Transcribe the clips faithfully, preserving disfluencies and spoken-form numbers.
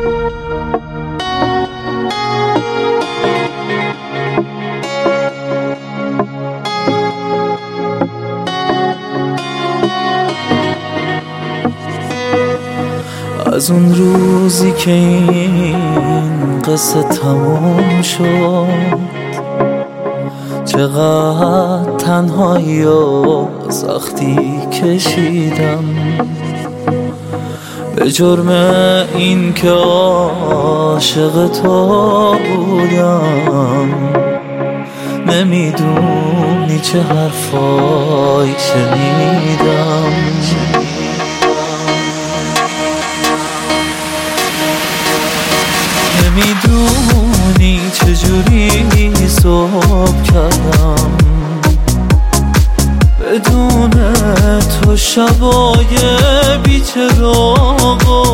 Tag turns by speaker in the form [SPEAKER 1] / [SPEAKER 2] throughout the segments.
[SPEAKER 1] از اون روزی که این قصه تموم شد، چقدر تنهایی و سختی کشیدم به جرم این که عاشق تو بودم. نمیدونی چه حرفایی شنیدم، نمیدونی چجوری صبح کردم بدون تو شبای بیچراغا.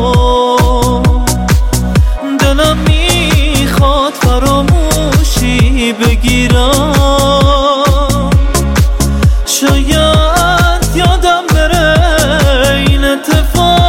[SPEAKER 1] دلم میخواد فراموشی بگیرم، شاید یادم بره این اتفاقا.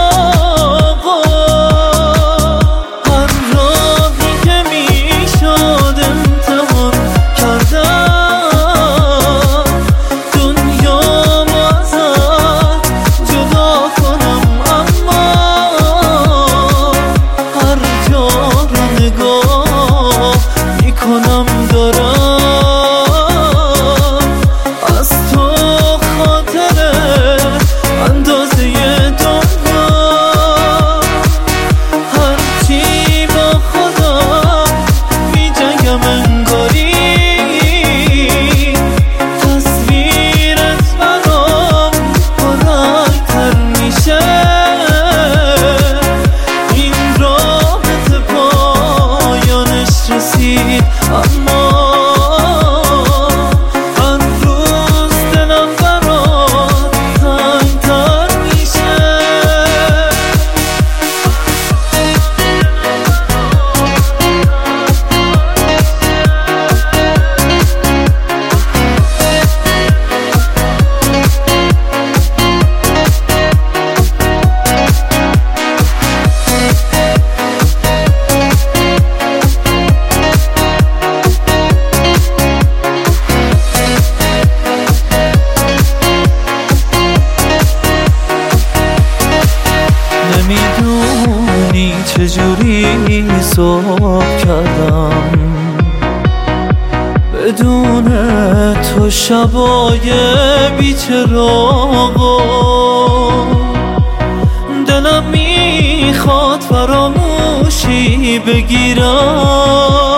[SPEAKER 1] نمیدونی چجوری صبح کردم بدون تو شبای بیچراغا. دلم میخواد فراموشی بگیرم،